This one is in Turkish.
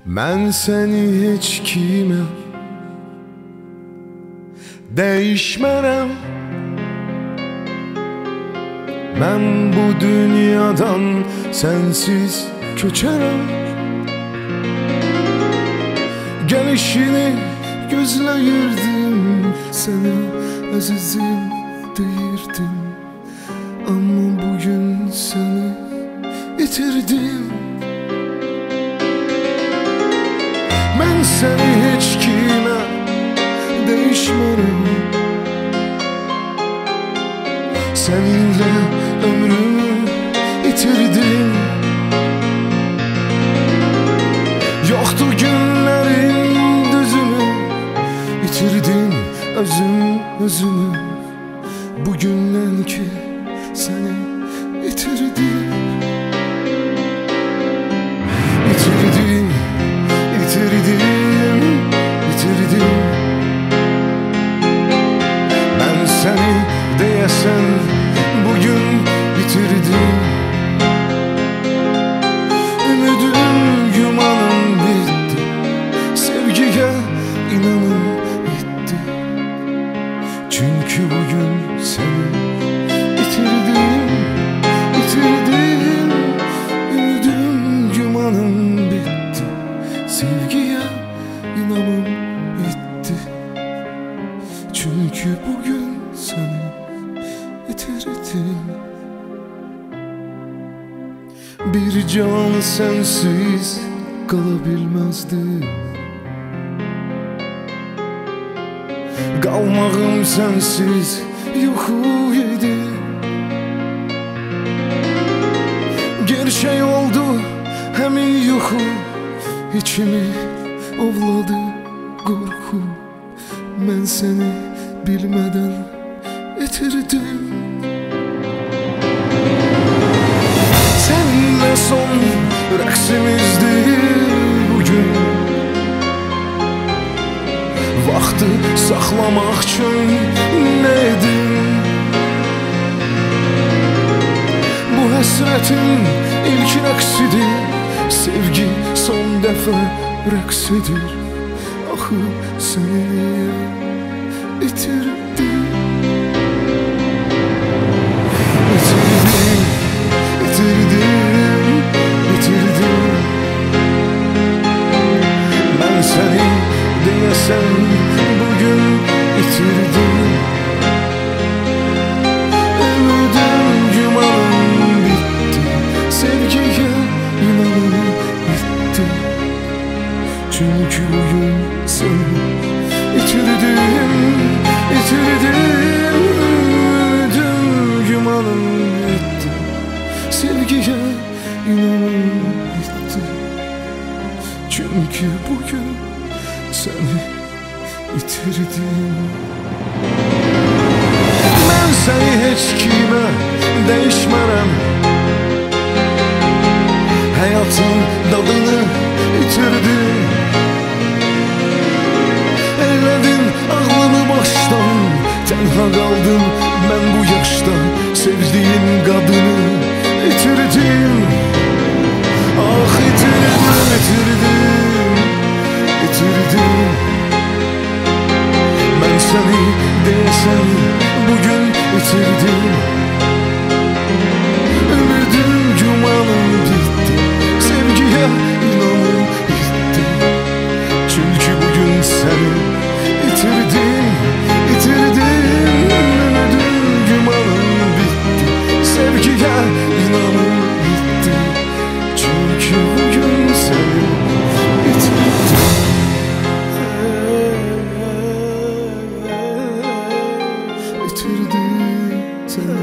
Mən səni heç kimə dəyişmərəm. Mən bu dünyadan sənsiz köçərəm. Gəlişini gözləyirdim, səni əzizim deyirdim. Amma bugün səni itirdim. Mən səni heç kimə dəyişmərəm. Səninlə ömrümü itirdim. Yoxdur günlərin düzünü, itirdim özümü. Bugündən ki səni itirdim. İtirdim. Ben seni deyəsən bugün bitirdim. Ümidim, gümanım bitti, sevgiye inanım bitti. Çünkü bugün seni bitirdim. Ümidim, gümanım bitti, sevgiye inanım bitti. Çünkü bugün seni bitirdim. Bir can sensiz kalabilmezdi. Qalmağım sensiz yuxu idi. Gerçək oldu həmin yuxu, içimi ovladı qorxu. Mən səni bilmədən itirdim. Səninlə son rəqsimizdi bugün. Vaxtı saxlamaq üçün nə edim? Bu həsrətin ilk rəqsidir, sevgi son dəfə rəqsidir. Axı səni niyə itirdim? İtirdim. Ben seni deyəsən bugün itirdim. Ümidim, gümanım bitti, sevgiye inanım bitti. Çünkü bugün seni itirdim. Ümidim, gümanım bitti, sevgiye inanım bitti. Çünkü bugün seni itirdim. Mən səni heç kimə dəyişmərəm. Həyatın dadını itirdim. Elədin ağlımı başdan, tənha qaldım mən bu yaşda. Sevdiğim qadını itirdim. Ah itirdim. Ben seni deyəsən bugün itirdim. Ümidim, gümanım bitti, sevgiye inanım bitti. Çünkü bugün seni itirdim. Ümidim, gümanım bitti, sevgiye inanım bitti. Çünkü bugün seni itirdim. İtirdim seni.